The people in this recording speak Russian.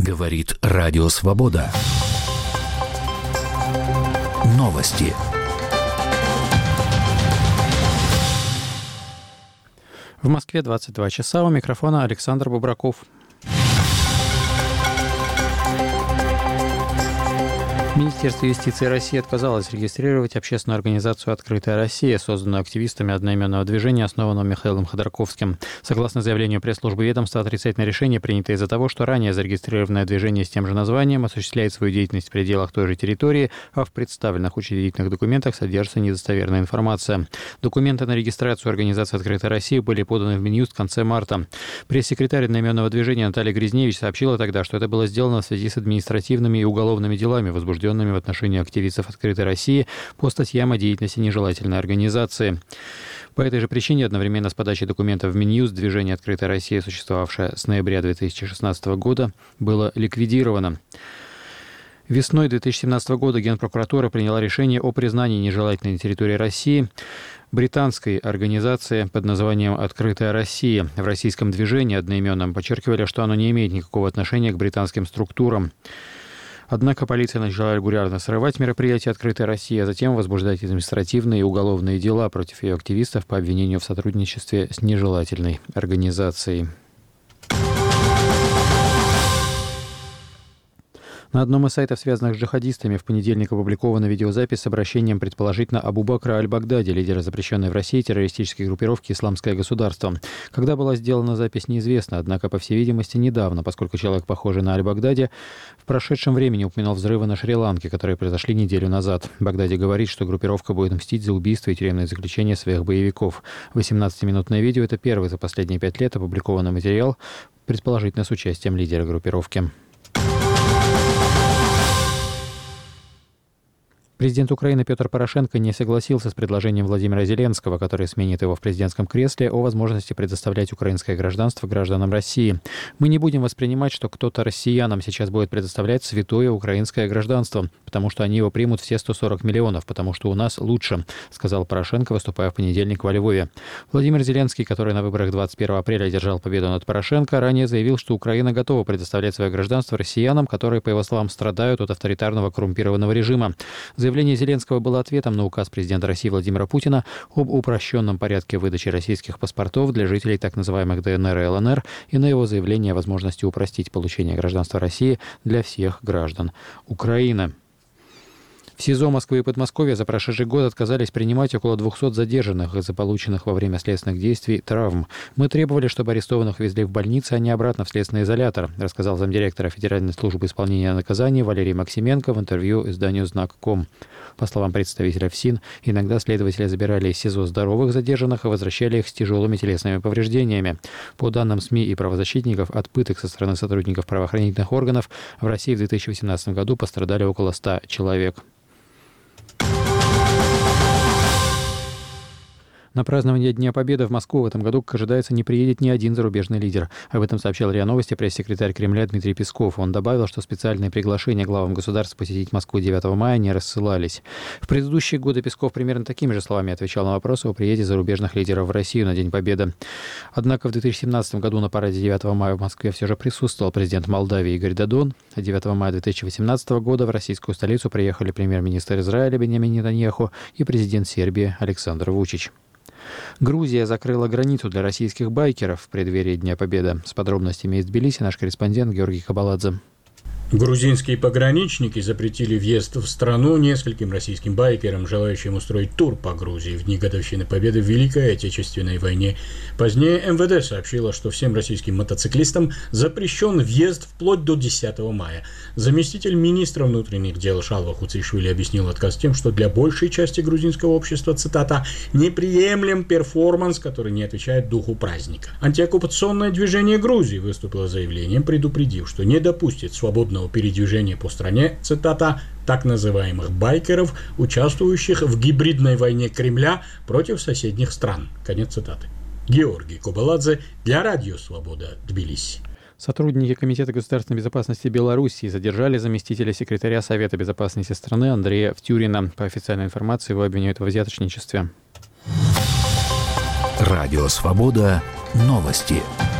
Говорит Радио Свобода. Новости. В Москве 22 часа. У микрофона Александр Бубраков. Министерство юстиции России отказалось регистрировать общественную организацию «Открытая Россия», созданную активистами одноименного движения, основанного Михаилом Ходорковским. Согласно заявлению пресс-службы ведомства, отрицательное решение принято из-за того, что ранее зарегистрированное движение с тем же названием осуществляет свою деятельность в пределах той же территории, а в представленных учредительных документах содержится недостоверная информация. Документы на регистрацию организации «Открытая Россия» были поданы в Минюст в конце марта. Пресс-секретарь одноименного движения Наталья Гриневич сообщила тогда, что это было сделано в связи с административными и уголовными делами, возбужденными в отношении активистов «Открытой России» по статьям о деятельности нежелательной организации. По этой же причине одновременно с подачей документов в Минюст движение «Открытая Россия», существовавшее с ноября 2016 года, было ликвидировано. Весной 2017 года Генпрокуратура приняла решение о признании нежелательной на территории России британской организации под названием «Открытая Россия». В российском движении одноименном подчеркивали, что оно не имеет никакого отношения к британским структурам. Однако полиция начала регулярно срывать мероприятия «Открытой России», а затем возбуждать административные и уголовные дела против ее активистов по обвинению в сотрудничестве с нежелательной организацией. На одном из сайтов, связанных с джихадистами, в понедельник опубликована видеозапись с обращением предположительно Абу Бакра аль-Багдади, лидера запрещенной в России террористической группировки «Исламское государство». Когда была сделана запись, неизвестно, однако, по всей видимости, недавно, поскольку человек, похожий на аль-Багдади, в прошедшем времени упоминал взрывы на Шри-Ланке, которые произошли неделю назад. Багдади говорит, что группировка будет мстить за убийство и тюремное заключение своих боевиков. 18-минутное видео – это первый за последние 5 лет опубликованный материал, предположительно с участием лидера группировки. Президент Украины Петр Порошенко не согласился с предложением Владимира Зеленского, который сменит его в президентском кресле, о возможности предоставлять украинское гражданство гражданам России. «Мы не будем воспринимать, что кто-то россиянам сейчас будет предоставлять святое украинское гражданство, потому что они его примут все 140 миллионов, потому что у нас лучше», сказал Порошенко, выступая в понедельник во Львове. Владимир Зеленский, который на выборах 21 апреля одержал победу над Порошенко, ранее заявил, что Украина готова предоставлять свое гражданство россиянам, которые, по его словам, страдают от авторитарного коррумпированного режима. Заявление Зеленского было ответом на указ президента России Владимира Путина об упрощенном порядке выдачи российских паспортов для жителей так называемых ДНР и ЛНР и на его заявление о возможности упростить получение гражданства России для всех граждан Украины. В СИЗО Москвы и Подмосковья за прошедший год отказались принимать около 200 задержанных из-за полученных во время следственных действий травм. «Мы требовали, чтобы арестованных везли в больницы, а не обратно в следственный изолятор», рассказал замдиректора Федеральной службы исполнения наказаний Валерий Максименко в интервью изданию «Знак.ком». По словам представителя ФСИН, иногда следователи забирали из СИЗО здоровых задержанных и возвращали их с тяжелыми телесными повреждениями. По данным СМИ и правозащитников, от пыток со стороны сотрудников правоохранительных органов в России в 2018 году пострадали около 100 человек. На празднование Дня Победы в Москву в этом году, как ожидается, не приедет ни один зарубежный лидер. Об этом сообщил РИА Новости пресс-секретарь Кремля Дмитрий Песков. Он добавил, что специальные приглашения главам государств посетить Москву 9 мая не рассылались. В предыдущие годы Песков примерно такими же словами отвечал на вопросы о приезде зарубежных лидеров в Россию на День Победы. Однако в 2017 году на параде 9 мая в Москве все же присутствовал президент Молдавии Игорь Додон. 9 мая 2018 года в российскую столицу приехали премьер-министр Израиля Биньямин Нетаньяху и президент Сербии Александр Вучич. Грузия закрыла границу для российских байкеров в преддверии Дня Победы. С подробностями из Тбилиси наш корреспондент Георгий Кабаладзе. Грузинские пограничники запретили въезд в страну нескольким российским байкерам, желающим устроить тур по Грузии в дни годовщины Победы в Великой Отечественной войне. Позднее МВД сообщило, что всем российским мотоциклистам запрещен въезд вплоть до 10 мая. Заместитель министра внутренних дел Шалва Хуцишвили объяснил отказ тем, что для большей части грузинского общества, цитата, «неприемлем перформанс, который не отвечает духу праздника». Антиоккупационное движение Грузии выступило заявлением, предупредив, что не допустит свободного передвижения по стране, цитата, так называемых байкеров, участвующих в гибридной войне Кремля против соседних стран. Конец цитаты. Георгий Кобаладзе для Радио Свобода, Тбилиси. Сотрудники Комитета государственной безопасности Белоруссии задержали заместителя секретаря Совета безопасности страны Андрея Втюрина. По официальной информации его обвиняют во взяточничестве. Радио Свобода. Новости.